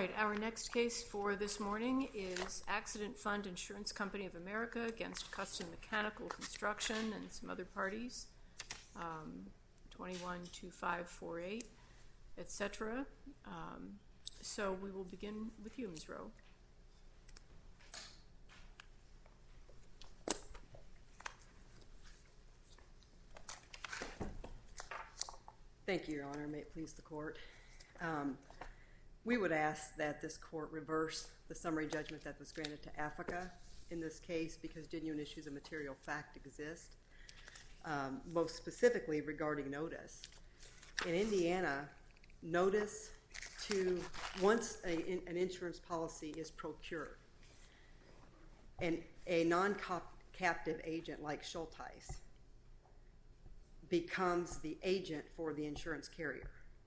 right, our next case for this morning is Accident Fund Insurance Company of America against Custom Mechanical Construction and some other parties, 212548, etc. So we will begin with you, Ms. Rowe. Thank you, Your Honor. May it please the court. We would ask that this court reverse the summary judgment that was granted to Africa in this case because genuine issues of material fact exist, most specifically regarding notice. In Indiana, notice to once an insurance policy is procured, and a non-captive agent like Schulteis becomes the agent for the insurance carrier.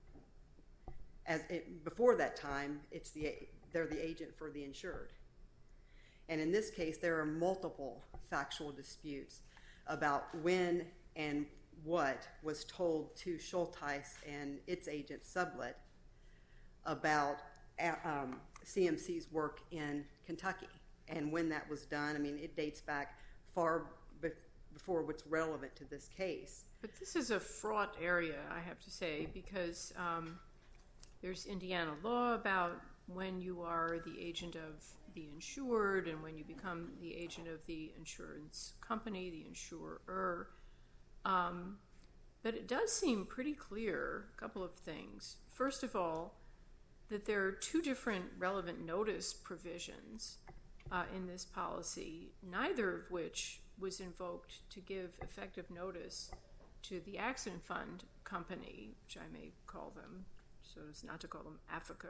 Before that time, they're the agent for the insured. And in this case, there are multiple factual disputes about when and what was told to Schulteis and its agent Sublet about CMC's work in Kentucky and when that was done. I mean, it dates back far before what's relevant to this case. But this is a fraught area, I have to say, because there's Indiana law about when you are the agent of the insured and when you become the agent of the insurance company, the insurer. But it does seem pretty clear, a couple of things. First of all, that there are two different relevant notice provisions in this policy, neither of which was invoked to give effective notice to the Accident Fund Company, which I may call them, so as not to call them Africa.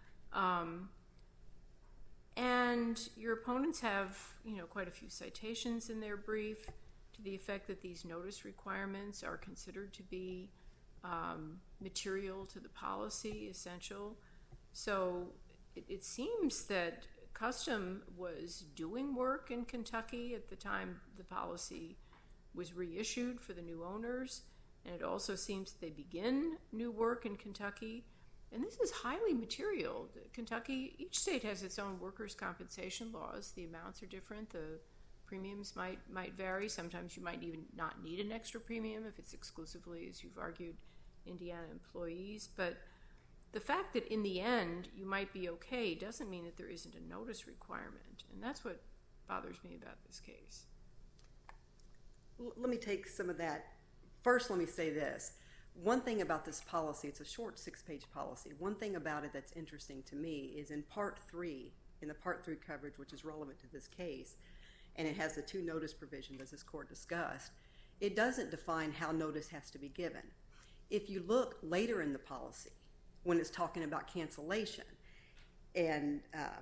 And your opponents have, quite a few citations in their brief to the effect that these notice requirements are considered to be material to the policy, essential. So it seems that Custom was doing work in Kentucky at the time the policy was reissued for the new owners, and it also seems that they begin new work in Kentucky. And this is highly material. Kentucky, each state has its own workers' compensation laws. The amounts are different. The premiums might vary. Sometimes you might even not need an extra premium if it's exclusively, as you've argued, Indiana employees. But the fact that in the end you might be okay doesn't mean that there isn't a notice requirement. And that's what bothers me about this case. Let me take some of that. First, let me say this. One thing about this policy, it's a short 6-page policy. One thing about it that's interesting to me is in Part 3, in the Part 3 coverage, which is relevant to this case, and it has the two notice provisions as this court discussed, it doesn't define how notice has to be given. If you look later in the policy, when it's talking about cancellation, and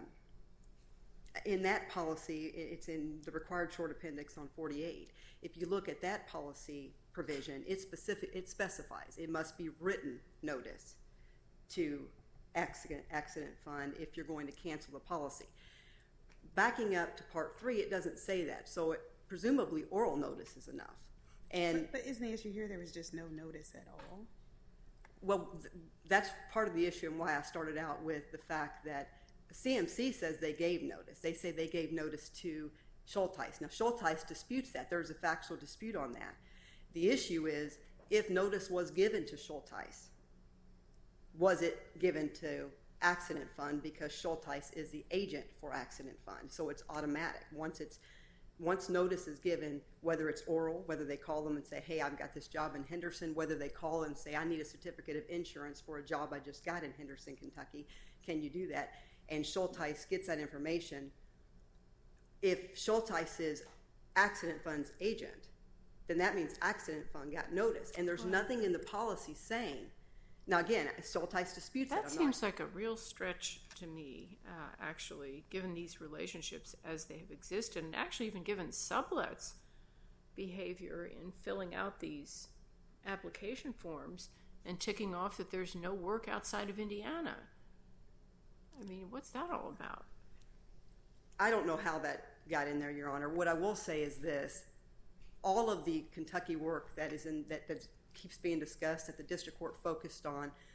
in that policy, it's in the required short appendix on 48. If you look at that policy provision, it specifies it must be written notice to accident fund if you're going to cancel the policy. Backing up to Part 3, it doesn't say that, so presumably oral notice is enough. But isn't the issue here there was just no notice at all? Well, that's part of the issue and why I started out with the fact that CMC says they gave notice. They say they gave notice to Schulteis. Now, Schulteis disputes that. There's a factual dispute on that. The issue is, if notice was given to Schulteis, was it given to Accident Fund because Schulteis is the agent for Accident Fund, so it's automatic. Once notice is given, whether it's oral, whether they call them and say, hey, I've got this job in Henderson, whether they call and say, I need a certificate of insurance for a job I just got in Henderson, Kentucky, can you do that? And Schulteis gets that information. If Schulteis is Accident Fund's agent, then that means Accident Fund got notice. And there's nothing in the policy saying. Now, again, Schulteis disputes that. That seems like a real stretch to me, actually, given these relationships as they have existed, and actually even given Sublet's behavior in filling out these application forms and ticking off that there's no work outside of Indiana. I mean, what's that all about? I don't know how that got in there, Your Honor. What I will say is this. All of the Kentucky work that keeps being discussed that the district court focused on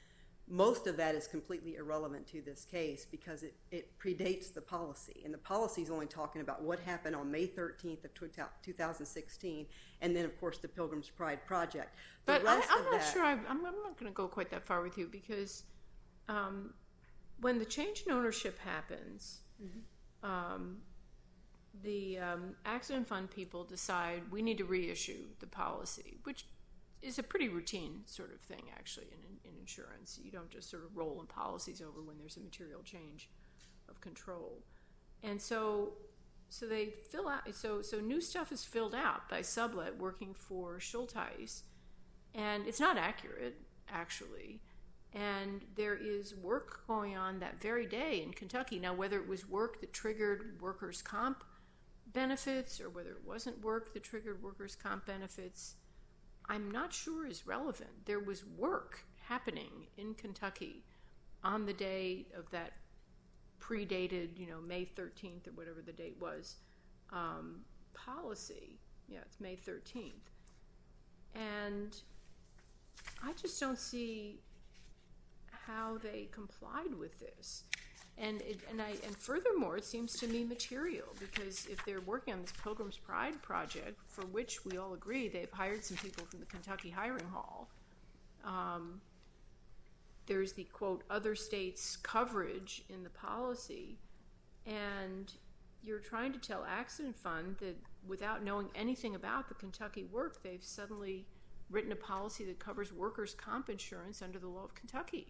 most of that is completely irrelevant to this case because it predates the policy. And the policy is only talking about what happened on May 13th of 2016, and then, of course, the Pilgrim's Pride project. But I'm not sure. I'm not going to go quite that far with you because when the change in ownership happens, the accident fund people decide we need to reissue the policy, which is a pretty routine sort of thing, actually, in insurance. You don't just sort of roll in policies over when there's a material change of control. And so they fill out, so new stuff is filled out by Sublet working for Schultheis, and it's not accurate, actually. And there is work going on that very day in Kentucky. Now, whether it was work that triggered workers' comp benefits or whether it wasn't work that triggered workers' comp benefits, I'm not sure is relevant. There was work happening in Kentucky on the day of that predated, May 13th or whatever the date was, policy. Yeah, it's May 13th. And I just don't see how they complied with this. And furthermore, it seems to me material, because if they're working on this Pilgrim's Pride project, for which we all agree they've hired some people from the Kentucky Hiring Hall, there's the, quote, other states' coverage in the policy, and you're trying to tell Accident Fund that without knowing anything about the Kentucky work, they've suddenly written a policy that covers workers' comp insurance under the law of Kentucky.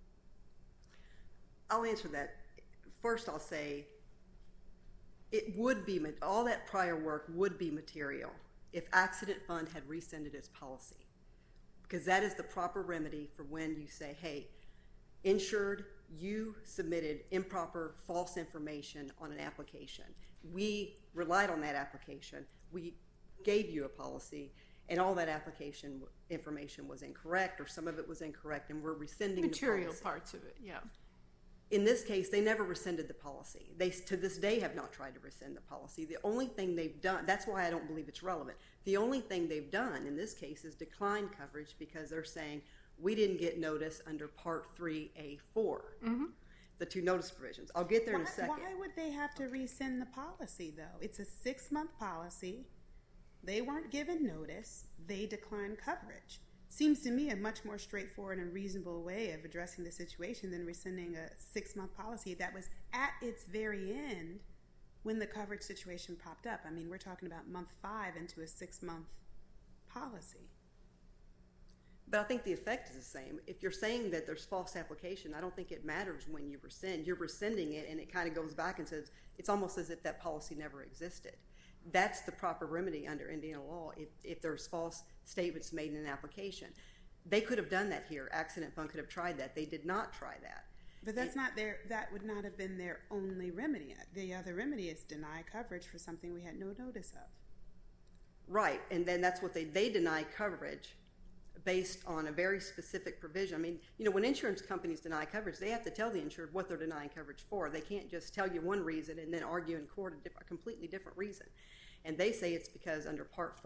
I'll answer that. First, I'll say it would be, all that prior work would be material if Accident Fund had rescinded its policy, because that is the proper remedy for when you say, hey, insured, you submitted improper, false information on an application. We relied on that application. We gave you a policy, and all that application information was incorrect, or some of it was incorrect, and we're rescinding the policy. Material parts of it, yeah. In this case, they never rescinded the policy. They, to this day, have not tried to rescind the policy. The only thing they've done, that's why I don't believe it's relevant. The only thing they've done in this case is decline coverage, because they're saying we didn't get notice under Part 3A4, the two notice provisions. I'll get there in a second. Why would they have to rescind the policy, though? It's a 6-month policy. They weren't given notice. They declined coverage. Seems to me a much more straightforward and reasonable way of addressing the situation than rescinding a 6-month policy that was at its very end when the coverage situation popped up. I mean, we're talking about month 5 into a 6-month policy. But I think the effect is the same. If you're saying that there's false application, I don't think it matters when you rescind. You're rescinding it, and it kind of goes back and says it's almost as if that policy never existed. That's the proper remedy under Indiana law if there's false statements made in an application. They could have done that here. Accident Fund could have tried that. They did not try that. But that would not have been their only remedy. The other remedy is deny coverage for something we had no notice of. Right, and then that's what they deny coverage based on a very specific provision. I mean, when insurance companies deny coverage, they have to tell the insured what they're denying coverage for. They can't just tell you one reason and then argue in court a completely different reason. And they say it's because under Part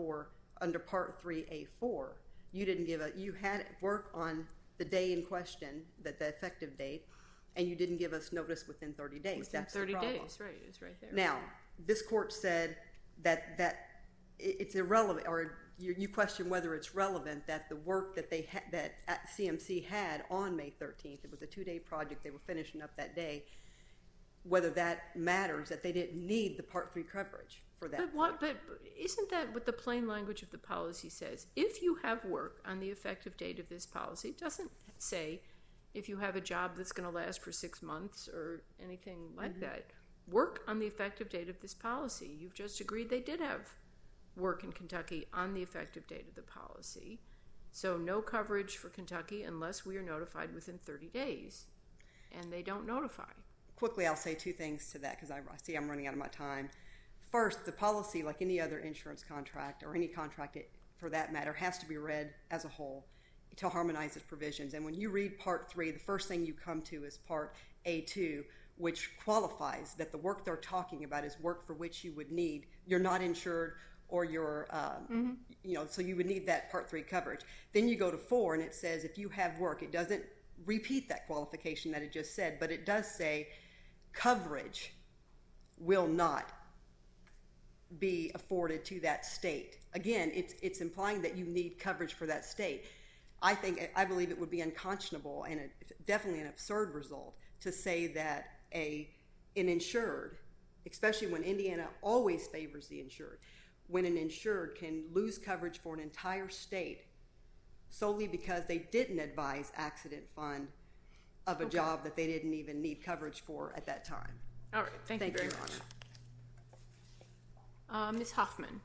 3A4, you had work on the day in question, the effective date, and you didn't give us notice within 30 days. Within That's 30 the problem. days, right? It's right there. Now, this court said that it's irrelevant, or you question whether it's relevant that the work that that CMC had on May 13th, it was a 2-day project, they were finishing up that day, whether that matters, that they didn't need the Part 3 coverage for that. But isn't that what the plain language of the policy says? If you have work on the effective date of this policy, it doesn't say if you have a job that's going to last for 6 months or anything like that. Work on the effective date of this policy. You've just agreed they did have work in Kentucky on the effective date of the policy. So no coverage for Kentucky unless we are notified within 30 days. And they don't notify. Quickly, I'll say 2 things to that because I see I'm running out of my time. First, the policy, like any other insurance contract or any contract for that matter, has to be read as a whole to harmonize its provisions. And when you read Part 3, the first thing you come to is Part A2, which qualifies that the work they're talking about is work for which you're not insured, or you're, so you would need that Part 3 coverage. Then you go to 4, and it says if you have work, it doesn't repeat that qualification that it just said, but it does say coverage will not be afforded to that state. Again, it's implying that you need coverage for that state. I believe it would be unconscionable and definitely an absurd result to say that an insured, especially when Indiana always favors the insured, when an insured can lose coverage for an entire state solely because they didn't advise accident fund of a job that they didn't even need coverage for at that time. All right. Thank you very Your much. Honor. Ms. Hoffman.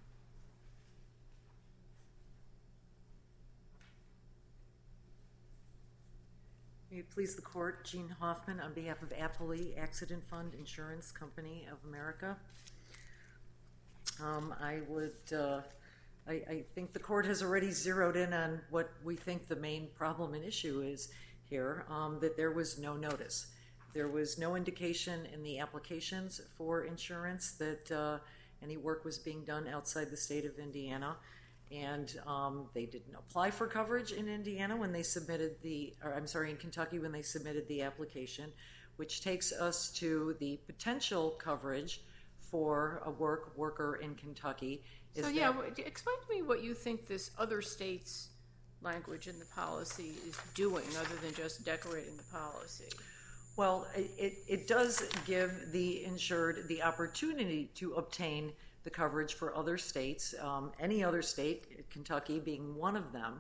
May it please the court, Jean Hoffman on behalf of Appley Accident Fund Insurance Company of America. I think the court has already zeroed in on what we think the main problem and issue is here, that there was no notice. There was no indication in the applications for insurance that any work was being done outside the state of Indiana, and they didn't apply for coverage in Indiana when they submitted in Kentucky when they submitted the application, which takes us to the potential coverage for a worker in Kentucky. Explain to me what you think this other state's language in the policy is doing other than just decorating the policy. Well, it does give the insured the opportunity to obtain the coverage for other states, any other state, Kentucky being one of them,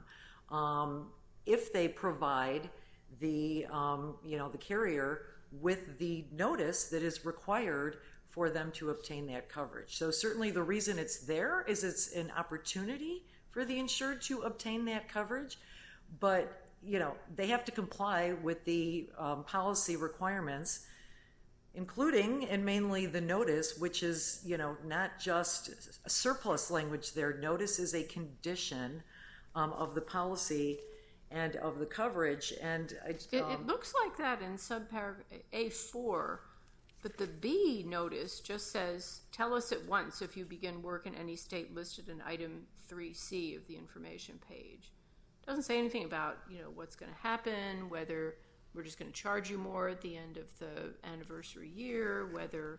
if they provide the carrier with the notice that is required for them to obtain that coverage. So certainly the reason it's there is it's an opportunity for the insured to obtain that coverage, but they have to comply with the policy requirements, including and mainly the notice, which is not just a surplus language there. Notice is a condition of the policy and of the coverage, and it looks like that in subparagraph A4. But the B notice just says, tell us at once if you begin work in any state listed in item 3C of the information page. It doesn't say anything about, what's going to happen, whether we're just going to charge you more at the end of the anniversary year, whether,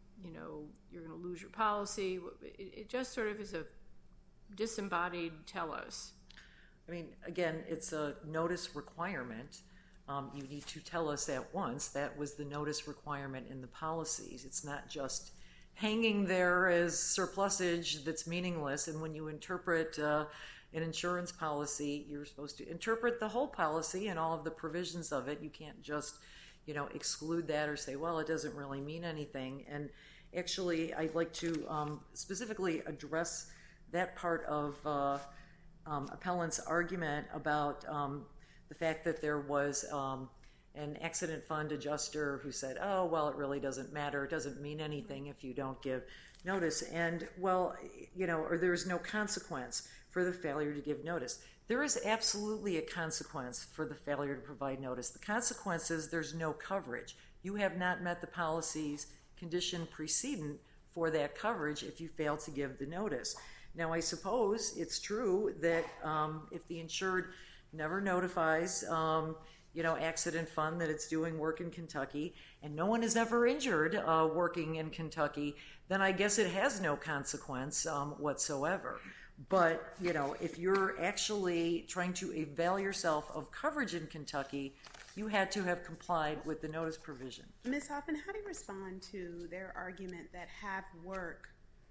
you're going to lose your policy. It just sort of is a disembodied tell us. I mean, again, it's a notice requirement. You need to tell us at once. That was the notice requirement in the policies. It's not just hanging there as surplusage that's meaningless. And when you interpret an insurance policy, you're supposed to interpret the whole policy and all of the provisions of it. You can't just, exclude that or say, well, it doesn't really mean anything. And actually, I'd like to specifically address that part of appellant's argument about the fact that there was an accident fund adjuster who said, oh, well, it really doesn't matter. It doesn't mean anything if you don't give notice. And, well, or there's no consequence for the failure to give notice. There is absolutely a consequence for the failure to provide notice. The consequence is there's no coverage. You have not met the policy's condition precedent for that coverage if you fail to give the notice. Now, I suppose it's true that if the insured never notifies, accident fund that it's doing work in Kentucky, and no one is ever injured working in Kentucky, then I guess it has no consequence whatsoever. But, if you're actually trying to avail yourself of coverage in Kentucky, you had to have complied with the notice provision. Ms. Hoffman, how do you respond to their argument that have work,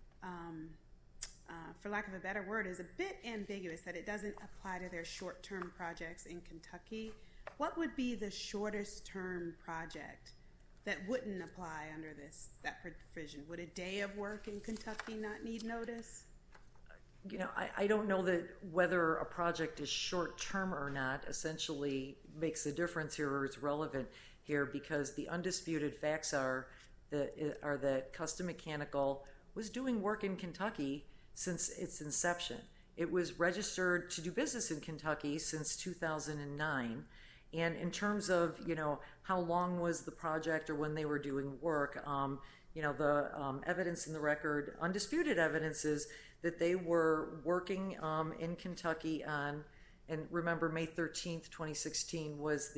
for lack of a better word, is a bit ambiguous, that it doesn't apply to their short-term projects in Kentucky? What would be the shortest term project that wouldn't apply under that provision? Would a day of work in Kentucky not need notice? I don't know that whether a project is short-term or not essentially makes a difference here or is relevant here, because the undisputed facts are that Custom Mechanical was doing work in Kentucky since its inception. It was registered to do business in Kentucky since 2009. And in terms of, how long was the project or when they were doing work, the evidence in the record, undisputed evidence, is that they were working in Kentucky on, and remember May 13th, 2016 was the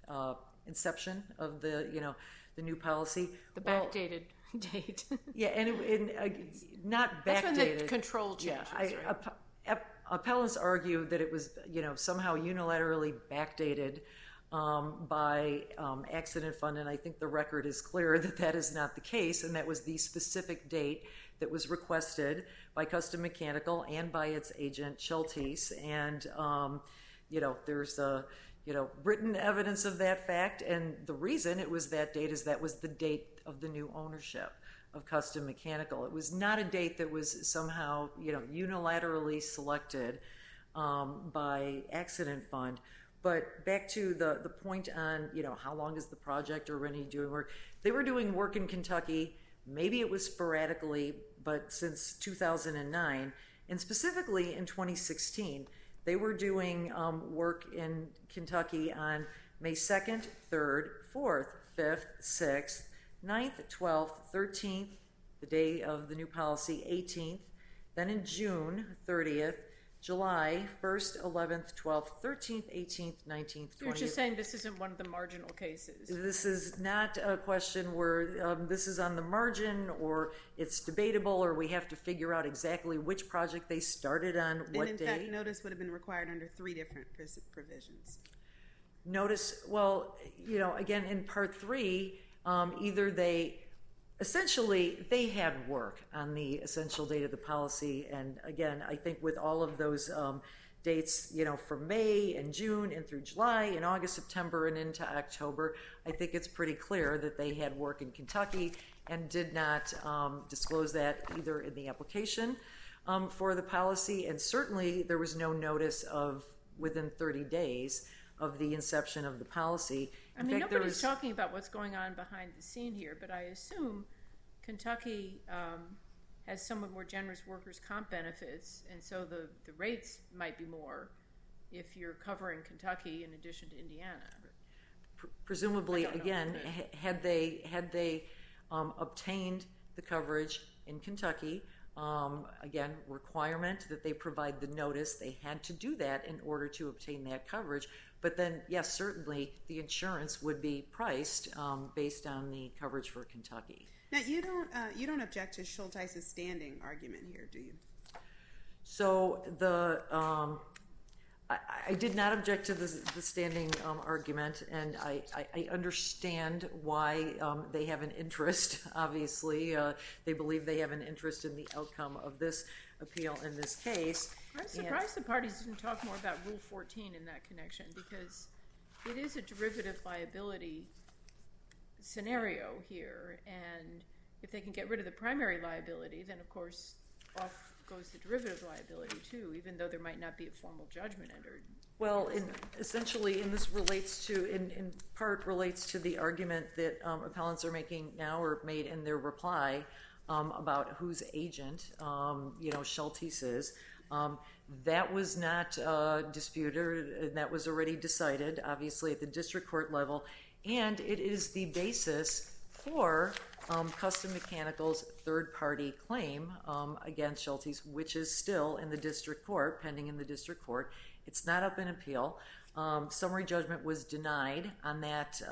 inception of the new policy. The backdated date. Yeah, and not backdated. That's when the control changes, yeah, right? Appellants argue that it was, somehow unilaterally backdated by accident fund, and I think the record is clear that that is not the case, and that was the specific date that was requested by Custom Mechanical and by its agent Schultes, and there's written evidence of that fact, and the reason it was that date is that was the date of the new ownership of Custom Mechanical. It was not a date that was somehow unilaterally selected by accident fund. But back to the point on how long is the project already doing work. They were doing work in Kentucky. Maybe it was sporadically, but since 2009, and specifically in 2016, they were doing work in Kentucky on May 2nd, 3rd, 4th, 5th, 6th, 9th, 12th, 13th, the day of the new policy, 18th, then in June 30th, July 1st, 11th, 12th, 13th, 18th, 19th, 20th. You're just saying this isn't one of the marginal cases. This is not a question where this is on the margin or it's debatable or we have to figure out exactly which project they started on what day. And in fact, notice would have been required under 3 different provisions. Notice, well, again, in Part 3, either they had work on the essential date of the policy. And again, I think with all of those dates, from May and June and through July and August, September, and into October, I think it's pretty clear that they had work in Kentucky and did not disclose that either in the application for the policy. And certainly there was no notice of within 30 days of the inception of the policy. I mean, nobody's talking about what's going on behind the scene here, but I assume Kentucky has somewhat more generous workers' comp benefits, and so the rates might be more if you're covering Kentucky in addition to Indiana. Presumably, again, had they obtained the coverage in Kentucky, again, requirement that they provide the notice, they had to do that in order to obtain that coverage. But then, yes, certainly the insurance would be priced based on the coverage for Kentucky. Now, you don't object to Schultes' standing argument here, do you? So I did not object to the standing argument, and I understand why they have an interest. Obviously, they believe they have an interest in the outcome of this appeal in this case. I'm surprised the parties didn't talk more about Rule 14 in that connection, because it is a derivative liability scenario here, and if they can get rid of the primary liability, then of course off goes the derivative liability too, even though there might not be a formal judgment entered. Well, essentially, and this relates to, in part relates to the argument that appellants are making now or made in their reply about whose agent, Schultes is. That was not disputed, and that was already decided, obviously, at the district court level, and it is the basis for Custom Mechanical's third-party claim against Schultes, which is still in the district court, pending in the district court. It's not up in appeal. Summary judgment was denied on that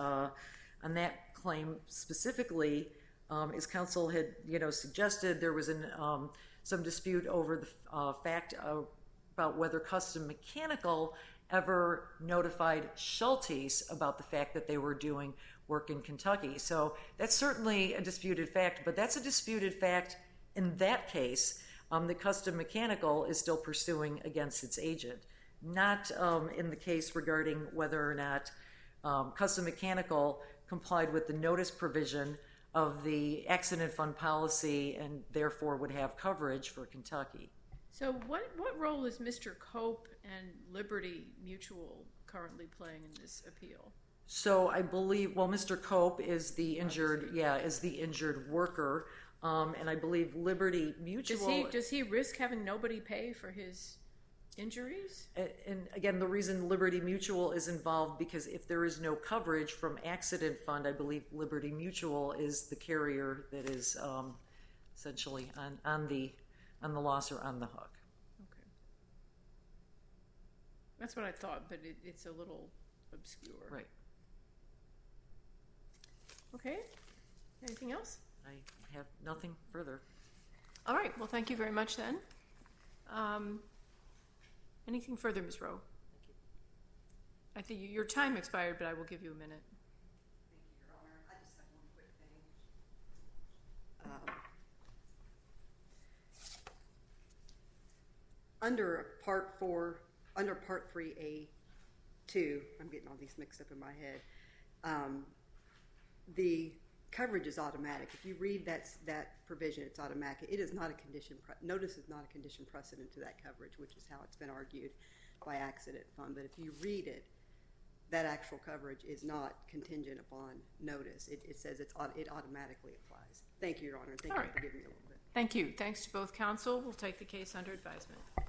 claim specifically. As counsel had suggested, there was some dispute over the fact about whether Custom Mechanical ever notified Schultes about the fact that they were doing work in Kentucky. So that's certainly a disputed fact, but that's a disputed fact in that case that Custom Mechanical is still pursuing against its agent, not in the case regarding whether or not Custom Mechanical complied with the notice provision of the accident fund policy and therefore would have coverage for Kentucky. So what role is Mr. Cope and Liberty Mutual currently playing in this appeal? So I believe, Mr. Cope is the injured, worker, and I believe Liberty Mutual. Does he risk having nobody pay for his injuries? And again, the reason Liberty Mutual is involved, because if there is no coverage from accident fund, I believe Liberty Mutual is the carrier that is essentially on the loss or on the hook. Okay, that's what I thought, but it's a little obscure. Right. Okay. Anything else? I have nothing further. All right. Well, thank you very much then. Anything further, Ms. Rowe? I think your time expired, but I will give you a minute. Thank you, Your Honor. I just have one quick thing. Under Part 3A2, I'm getting all these mixed up in my head. The coverage is automatic. If you read that provision, it's automatic. It is not a condition. Notice is not a condition precedent to that coverage, which is how it's been argued by Accident Fund. But if you read it, that actual coverage is not contingent upon notice. It says it automatically applies. Thank you, Your Honor. Thank you for giving me a little bit. Thank you. Thanks to both counsel. We'll take the case under advisement.